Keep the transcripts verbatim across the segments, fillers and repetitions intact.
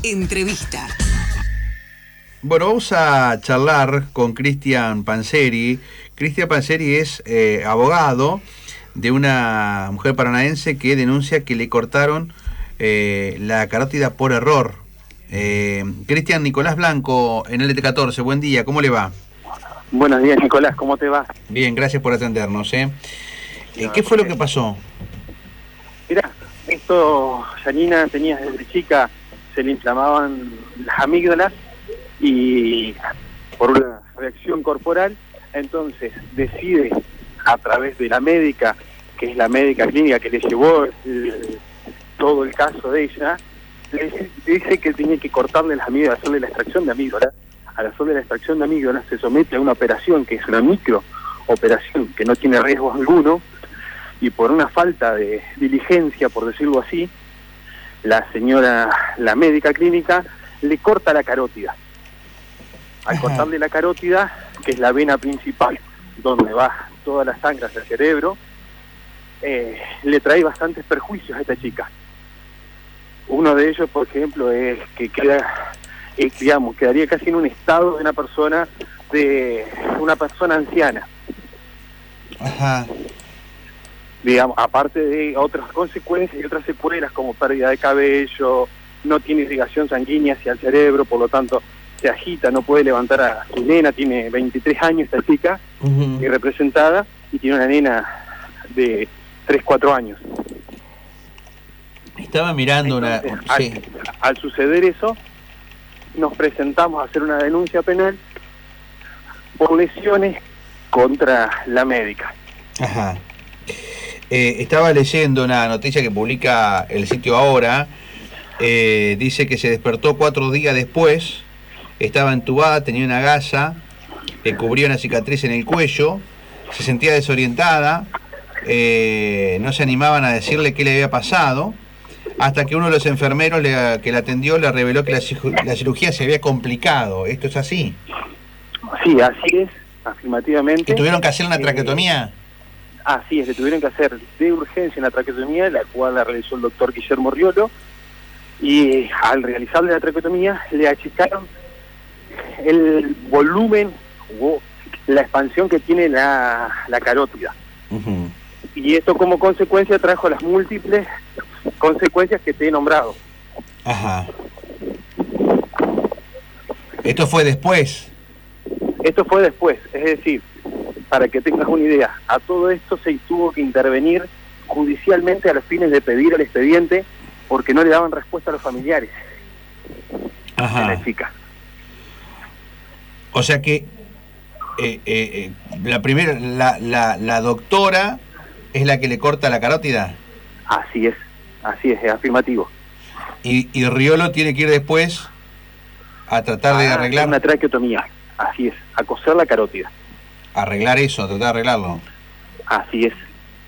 Entrevista. Bueno, vamos a charlar con Cristian Panzeri. Cristian Panzeri es eh, abogado de una mujer paranaense que denuncia que le cortaron eh, la carótida por error. Eh, Cristian, Nicolás Blanco en L T catorce, buen día, ¿cómo le va? Buenos días, Nicolás, ¿cómo te va? Bien, gracias por atendernos. ¿eh? Eh, ¿Qué fue lo que pasó? Mirá, esto, Janina tenía desde chica, se le inflamaban las amígdalas y por una reacción corporal, entonces decide a través de la médica, que es la médica clínica que le llevó el, todo el caso de ella, le dice, le dice que tiene que cortarle las amígdalas, hacerle la extracción de amígdalas. Al hacerle la extracción de amígdalas se somete a una operación que es una micro operación que no tiene riesgo alguno, y por una falta de diligencia, por decirlo así, la señora, la médica clínica, le corta la carótida. Al Ajá. cortarle la carótida, que es la vena principal donde va toda la sangre hacia el cerebro, eh, le trae bastantes perjuicios a esta chica. Uno de ellos, por ejemplo, es que queda, eh, digamos, quedaría casi en un estado de una persona, de una persona anciana. Ajá. Digamos, aparte de otras consecuencias y otras secuelas como pérdida de cabello, no tiene irrigación sanguínea hacia el cerebro, por lo tanto se agita, no puede levantar a su nena, tiene veintitrés años esta chica, Uh-huh. y representada, y tiene una nena de tres, cuatro años. Estaba mirando Entonces, una... al, Sí. al suceder eso, nos presentamos a hacer una denuncia penal por lesiones contra la médica. Ajá. Eh, estaba leyendo una noticia que publica el sitio Ahora. Eh, dice que se despertó cuatro días después, estaba entubada, tenía una gasa, le cubría una cicatriz en el cuello, se sentía desorientada, eh, no se animaban a decirle qué le había pasado, hasta que uno de los enfermeros le, que la atendió le reveló que la, la cirugía se había complicado. ¿Esto es así? Sí, así es, afirmativamente. ¿Que tuvieron que hacer una Eh, traqueotomía? Así es, le tuvieron que hacer de urgencia una traqueotomía, la cual la realizó el doctor Guillermo Riolo, y al realizarle la traqueotomía le achicaron el volumen o la expansión que tiene la, la carótida. Uh-huh. Y esto como consecuencia trajo las múltiples consecuencias que te he nombrado. Ajá. ¿Esto fue después? Esto fue después, es decir, para que tengas una idea, a todo esto se tuvo que intervenir judicialmente a los fines de pedir el expediente porque no le daban respuesta a los familiares Ajá. de la chica. O sea que eh, eh, eh, la primera, la, la, la doctora es la que le corta la carótida. Así es, así es, es afirmativo. Y, y Riolo tiene que ir después a tratar de Ah, arreglar una traqueotomía, así es, a coser la carótida. arreglar eso, a tratar de arreglarlo. Así es.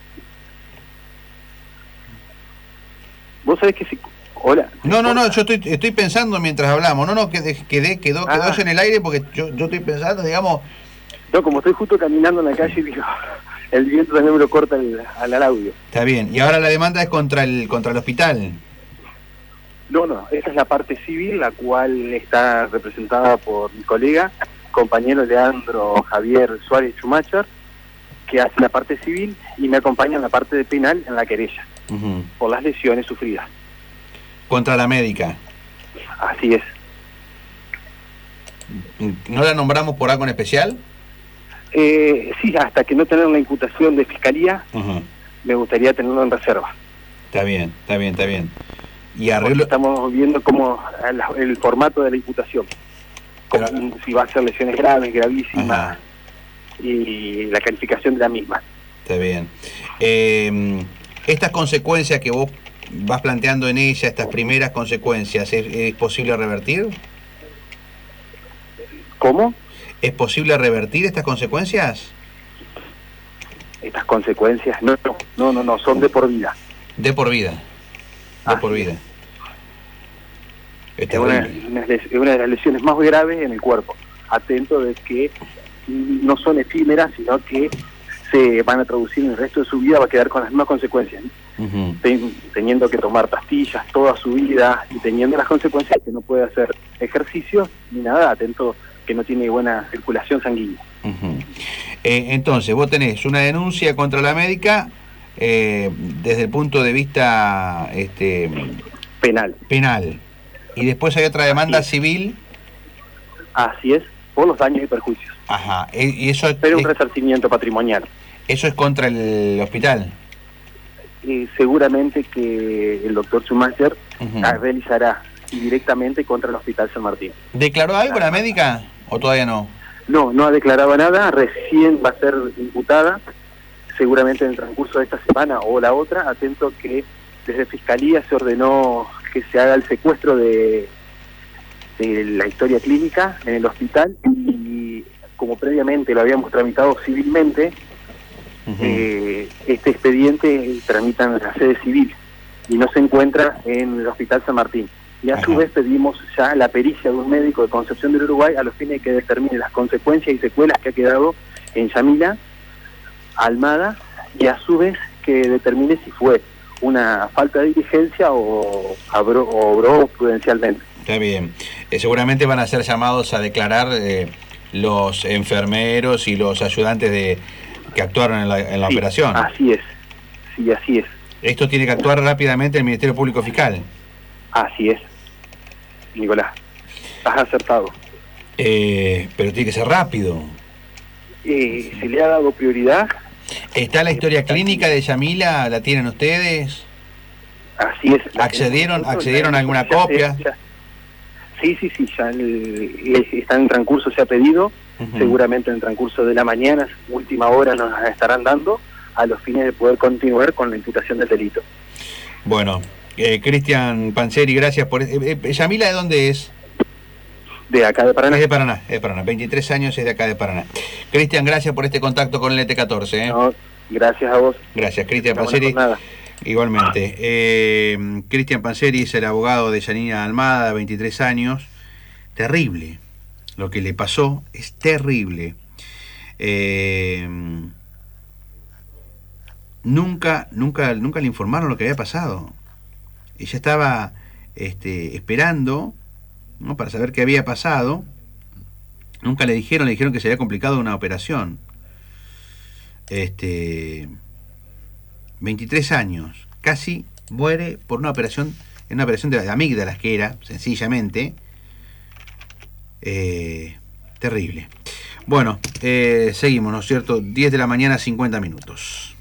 Vos sabés que si... Hola. No, no, no, yo estoy estoy pensando mientras hablamos. No, no, quedé, quedé quedó, quedó Ah. eso en el aire porque yo, yo estoy pensando, digamos... No, como estoy justo caminando en la calle, digo, el viento también me lo corta el, al, al audio. Está bien. Y ahora la demanda es contra el contra el hospital. No, no, esa es la parte civil, la cual está representada por mi colega, compañero Leandro Javier Suárez Schumacher, que hace la parte civil y me acompaña en la parte de penal en la querella, Uh-huh. por las lesiones sufridas. Contra la médica. Así es. ¿No la nombramos por algo en especial? Eh, sí, hasta que no tengan la imputación de fiscalía, Uh-huh. me gustaría tenerlo en reserva. Está bien, está bien, está bien. Y Porque arreglo... estamos viendo como el, el formato de la imputación. Como Pero- si va a ser lesiones graves, gravísimas, Ajá. y la calificación de la misma. Está bien. Eh, estas consecuencias que vos vas planteando en ella, estas primeras consecuencias, ¿es, es posible revertir? ¿Cómo? ¿Es posible revertir estas consecuencias? Estas consecuencias, no, no, no, no, no, son de por vida. De por vida. De Así por es. vida. Es Es una, terrible. una les- es una de las lesiones más graves en el cuerpo. Atento de que no son efímeras, sino que se van a traducir en el resto de su vida, va a quedar con las mismas consecuencias, ¿no? Uh-huh. Ten, teniendo que tomar pastillas toda su vida y teniendo las consecuencias que no puede hacer ejercicio ni nada, atento que no tiene buena circulación sanguínea. Uh-huh. eh, entonces, vos tenés una denuncia contra la médica eh, desde el punto de vista este, penal. penal. Y después hay otra demanda Así civil. Así es, por los daños y perjuicios. Ajá. Y eso es, Pero un resarcimiento patrimonial. ¿Eso es contra el hospital? Eh, seguramente que el doctor Schumacher uh-huh. realizará directamente contra el Hospital San Martín. ¿Declaró algo la médica o todavía no? No, no ha declarado nada, recién va a ser imputada, seguramente en el transcurso de esta semana o la otra, atento que desde Fiscalía se ordenó que se haga el secuestro de, de la historia clínica en el hospital y como previamente lo habíamos tramitado civilmente, uh-huh. eh, este expediente tramita en la sede civil y no se encuentra en el Hospital San Martín. Y a Ajá. su vez pedimos ya la pericia de un médico de Concepción del Uruguay a los fines de que determine las consecuencias y secuelas que ha quedado en Yamila Almada y a su vez que determine si fue una falta de diligencia o obró, o obró prudencialmente. Está bien. Eh, seguramente van a ser llamados a declarar eh, los enfermeros y los ayudantes de que actuaron en la, en la sí, operación. Así es, sí, así es. Esto tiene que actuar rápidamente el Ministerio Público Fiscal. Así es, Nicolás, estás acertado. Eh, pero tiene que ser rápido. Eh, ¿Se le ha dado prioridad? ¿Está la historia clínica de Yamila? ¿La tienen ustedes? Así es. ¿Accedieron, accedieron a alguna copia? Se, ya, sí, sí, sí, ya el, está en transcurso, se ha pedido, uh-huh. seguramente en el transcurso de la mañana, última hora nos estarán dando, a los fines de poder continuar con la imputación del delito. Bueno, eh, Cristian Panzeri, gracias por... Eh, eh, ¿Yamila de dónde es? De acá de Paraná. Es de Paraná, es de Paraná, veintitrés años, es de acá de Paraná. Cristian, gracias por este contacto con el E T catorce. ¿eh? No, gracias a vos. Gracias, Cristian Panzeri. Igualmente. Eh, Cristian Panzeri es el abogado de Yanina Almada, veintitrés años. Terrible. Lo que le pasó es terrible. Eh, nunca, nunca, nunca le informaron lo que había pasado. Ella estaba este, esperando, ¿no?, para saber qué había pasado. Nunca le dijeron, le dijeron que se había complicado una operación. Este, veintitrés años, casi muere por una operación, en una operación de las amígdalas que era, sencillamente. Eh, terrible. Bueno, eh, seguimos, ¿no es cierto? diez de la mañana, cincuenta minutos.